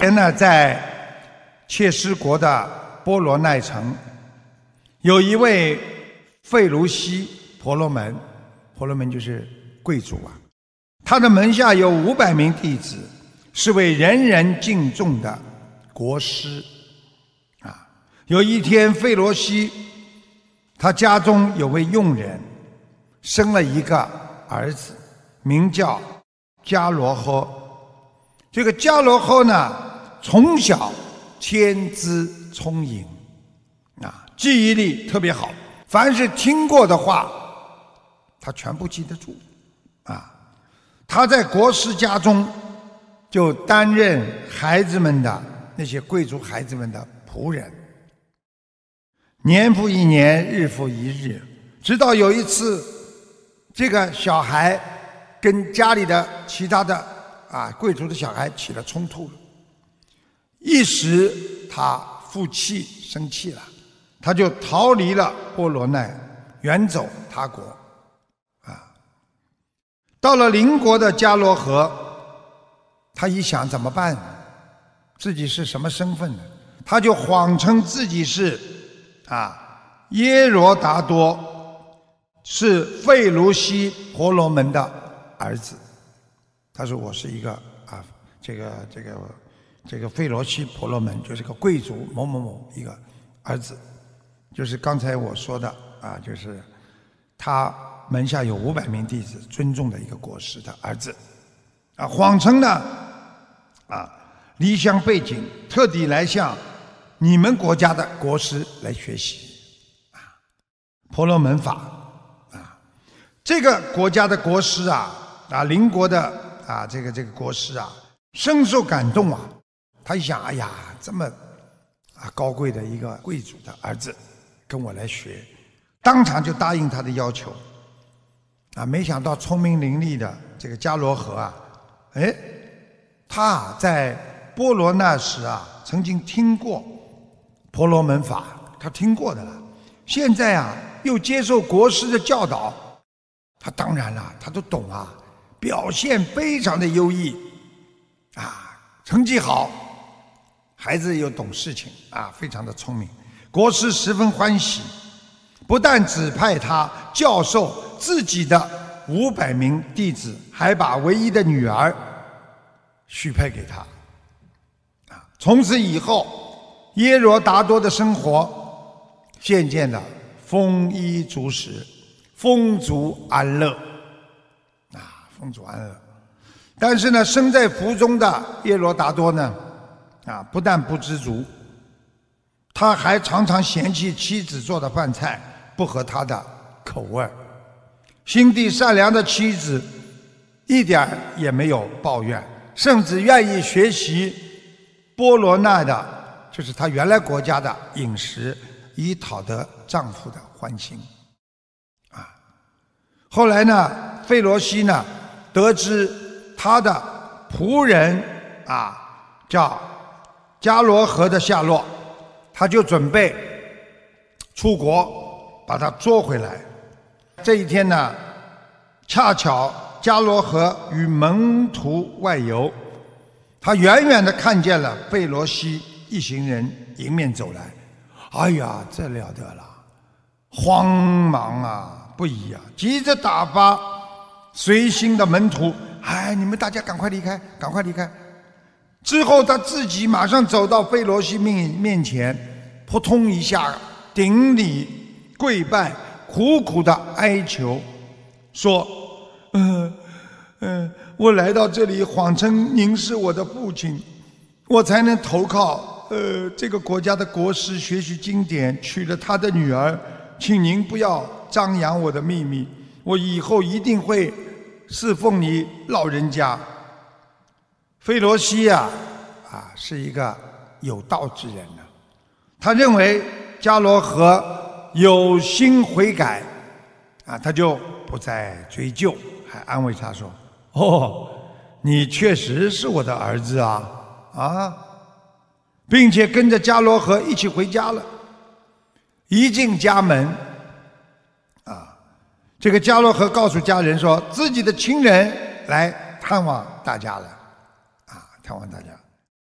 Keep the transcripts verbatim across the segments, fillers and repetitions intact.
前呢，在切师国的波罗奈城，有一位费卢西婆罗门，婆罗门就是贵族啊，他的门下有五百名弟子，是位人人敬重的国师啊。有一天，费罗西他家中有位佣人生了一个儿子，名叫迦罗诃。这个迦罗诃呢，从小天资聪颖啊，记忆力特别好，凡是听过的话他全部记得住啊。他在国师家中就担任孩子们的那些贵族孩子们的仆人，年复一年，日复一日，直到有一次这个小孩跟家里的其他的啊贵族的小孩起了冲突了，一时他负气生气了，他就逃离了波罗奈，远走他国啊。到了邻国的迦罗河，他一想怎么办，自己是什么身份呢？他就谎称自己是啊耶罗达多，是费卢西婆罗门的儿子。他说我是一个啊这个这个这个费罗西婆罗门，就是个贵族某某某一个儿子，就是刚才我说的啊，就是他门下有五百名弟子尊重的一个国师的儿子啊，谎称呢啊离乡背井，特地来向你们国家的国师来学习啊婆罗门法啊。这个国家的国师啊啊邻国的啊这个这个国师啊深受感动啊，他一想，哎呀，这么啊高贵的一个贵族的儿子跟我来学，当场就答应他的要求啊。没想到聪明伶俐的这个迦罗河啊，哎，他在波罗那时啊曾经听过婆罗门法，他听过的了，现在啊又接受国师的教导，他当然了，他都懂啊，表现非常的优异啊，成绩好，孩子又懂事情啊，非常的聪明。国师十分欢喜，不但指派他教授自己的五百名弟子，还把唯一的女儿许配给他啊。从此以后，耶罗达多的生活渐渐的丰衣足食，丰足安乐啊，丰足安乐。但是呢，身在福中的耶罗达多呢，啊，不但不知足，他还常常嫌弃妻子做的饭菜不合他的口味。心地善良的妻子一点也没有抱怨，甚至愿意学习波罗那的，就是他原来国家的饮食，以讨得丈夫的欢心啊。后来呢，费罗西呢得知他的仆人啊叫迦罗河的下落，他就准备出国把他捉回来。这一天呢，恰巧迦罗河与门徒外游，他远远地看见了费罗西一行人迎面走来，哎呀，这了得了，慌忙啊不已啊，急着打发随行的门徒，哎，你们大家赶快离开，赶快离开。之后他自己马上走到费罗西面面前，扑通一下顶礼跪拜，苦苦的哀求，说：“嗯嗯，我来到这里，谎称您是我的父亲，我才能投靠呃这个国家的国师学习经典，娶了他的女儿，请您不要张扬我的秘密，我以后一定会侍奉你老人家。”费罗西啊啊是一个有道之人呢、啊，他认为迦罗河有心悔改啊，他就不再追究，还安慰他说：“哦，你确实是我的儿子啊啊！”并且跟着迦罗河一起回家了。一进家门啊，这个迦罗河告诉家人说自己的亲人来探望大家了啊，探望大家。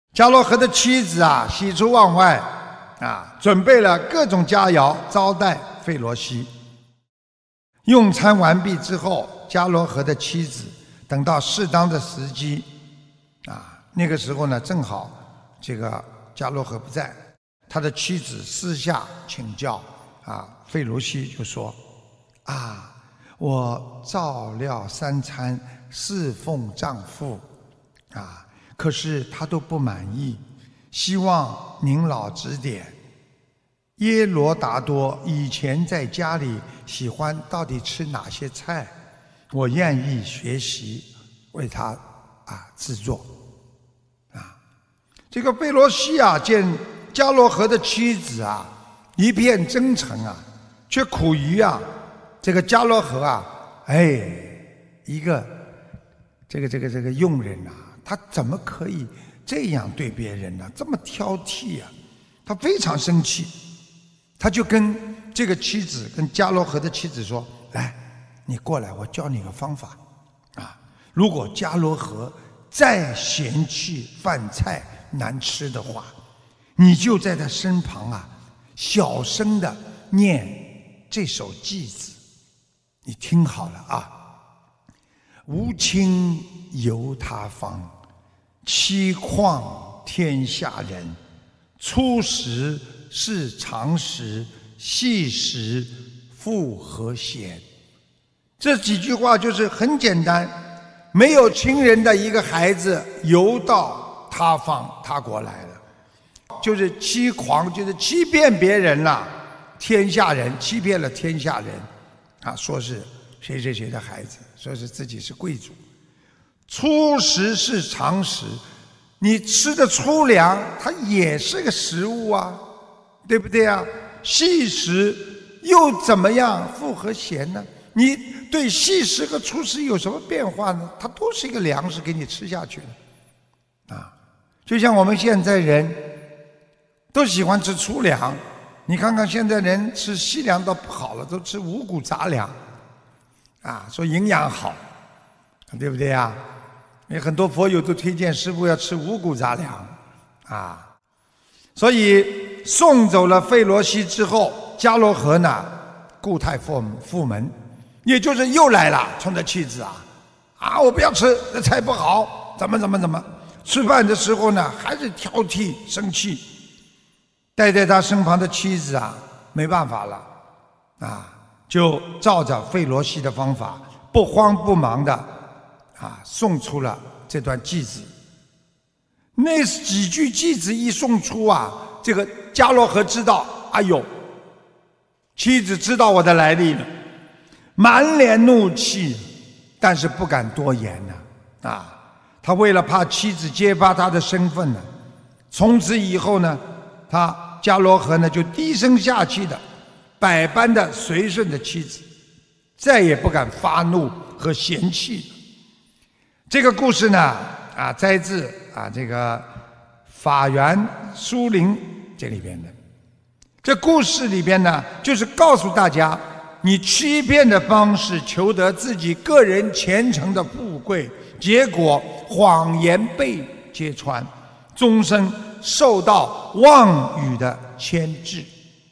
迦罗河的妻子啊，喜出望外啊，准备了各种佳肴招待费罗西。用餐完毕之后，迦罗河的妻子等到适当的时机啊，那个时候呢，正好这个迦罗河不在，他的妻子私下请教啊，费罗西就说：“啊，我照料三餐，侍奉丈夫，啊，可是他都不满意，希望您老指点。耶罗达多以前在家里喜欢到底吃哪些菜，我愿意学习，为他啊制作。”啊，这个费罗西啊，见迦罗河的妻子啊一片真诚啊，却苦于啊这个迦罗河啊，哎，一个这个这个这个佣人啊，他怎么可以这样对别人呢？这么挑剔啊！他非常生气，他就跟这个妻子，跟迦罗河的妻子说：“来，你过来，我教你个方法啊！如果迦罗河再嫌弃饭菜难吃的话，你就在他身旁啊，小声的念这首偈子，你听好了啊。吾亲犹他方，戚况天下人。粗食是常食，细食复何嫌？”这几句话就是很简单，没有亲人的一个孩子游到他方他国来了，就是欺狂，就是欺骗别人了，天下人欺骗了天下人啊，说是谁谁谁的孩子，说是自己是贵族。粗食是常食，你吃的粗粮它也是个食物啊，对不对啊？细食又怎么样复何嫌呢？你对细食和粗食有什么变化呢？它都是一个粮食给你吃下去的啊。就像我们现在人都喜欢吃粗粮，你看看现在人吃细粮都不好了，都吃五谷杂粮啊，说营养好，对不对呀？有很多佛友都推荐师父要吃五谷杂粮啊。所以送走了费罗西之后，迦罗河呢故态复门，也就是又来了，冲着妻子啊啊，我不要吃，这菜不好，怎么怎么怎么。吃饭的时候呢，还是挑剔生气。待在他身旁的妻子啊，没办法了啊，就照着费罗西的方法，不慌不忙的啊，送出了这段偈子。那几句偈子一送出啊，这个迦罗河知道，哎呦，妻子知道我的来历了，满脸怒气，但是不敢多言呢啊。啊他为了怕妻子揭发他的身份呢，从此以后呢，他迦罗河呢就低声下气的，百般的随顺着妻子，再也不敢发怒和嫌弃。这个故事呢，啊，摘自啊这个《法源书林》这里边的。这故事里边呢，就是告诉大家，你欺骗的方式求得自己个人前程的富贵，结果谎言被揭穿，终生受到妄语的牵制，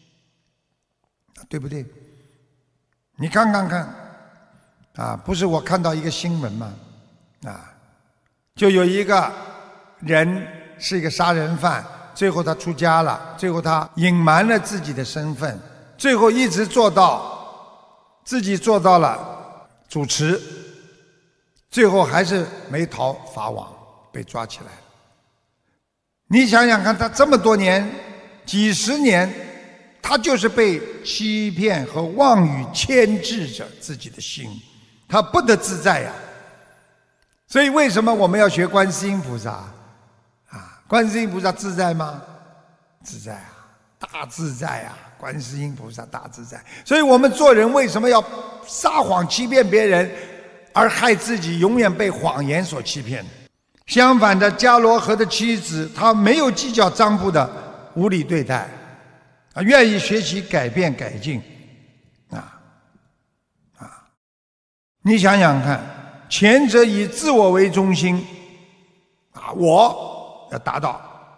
对不对？你看看看啊，不是我看到一个新闻吗？啊，就有一个人是一个杀人犯，最后他出家了，最后他隐瞒了自己的身份，最后一直做到自己做到了主持，最后还是没逃法网，被抓起来了。你想想看，他这么多年几十年，他就是被欺骗和妄语牵制着自己的心，他不得自在呀。所以为什么我们要学观世音菩萨啊？观世音菩萨自在吗？自在啊，大自在啊！观世音菩萨大自在。所以我们做人为什么要撒谎欺骗别人，而害自己永远被谎言所欺骗？相反的，迦罗河的妻子，她没有计较丈夫的无理对待，啊，愿意学习改变改进，啊啊！你想想看，前者以自我为中心，啊，我要达到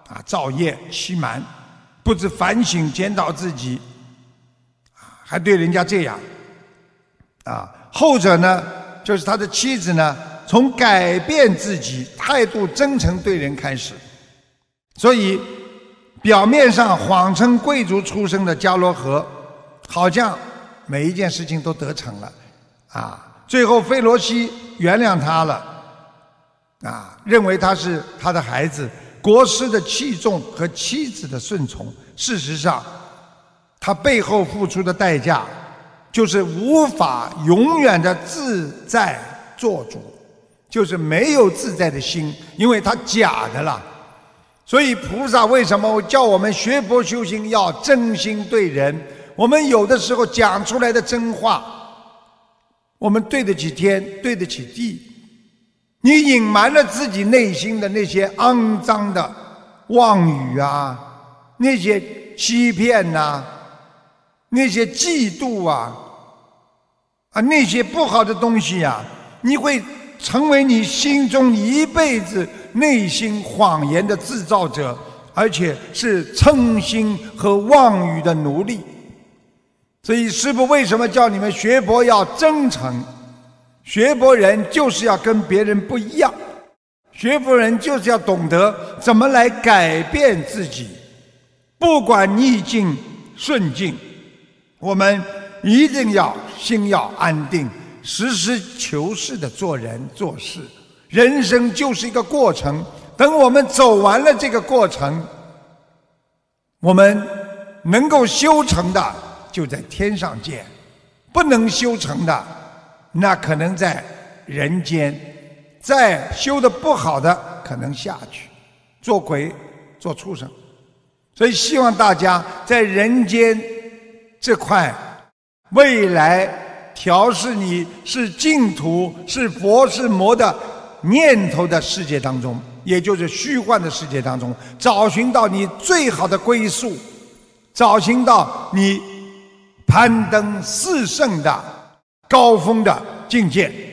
啊，造业欺瞒，不知反省检讨自己，啊，还对人家这样，啊，后者呢，就是他的妻子呢，从改变自己、态度真诚对人开始，所以表面上谎称贵族出身的迦罗河，好像每一件事情都得逞了，啊，最后费罗西原谅他了，啊，认为他是他的孩子。国师的器重和妻子的顺从，事实上，他背后付出的代价，就是无法永远的自在做主，就是没有自在的心，因为他假的了。所以菩萨为什么叫我们学佛修行要真心对人？我们有的时候讲出来的真话，我们对得起天，对得起地。你隐瞒了自己内心的那些肮脏的妄语啊，那些欺骗呐，那些嫉妒啊，啊那些不好的东西啊，你会成为你心中一辈子内心谎言的制造者，而且是嗔心和妄语的奴隶。所以师父为什么叫你们学佛要真诚？学佛人就是要跟别人不一样，学佛人就是要懂得怎么来改变自己，不管逆境顺境，我们一定要心要安定，实事求是的做人做事。人生就是一个过程，等我们走完了这个过程，我们能够修成的就在天上见，不能修成的那可能在人间，再修得不好的可能下去做鬼做畜生。所以希望大家在人间这块未来调试你是净土是佛是魔的念头的世界当中，也就是虚幻的世界当中，找寻到你最好的归宿，找寻到你攀登四圣的高峰的境界。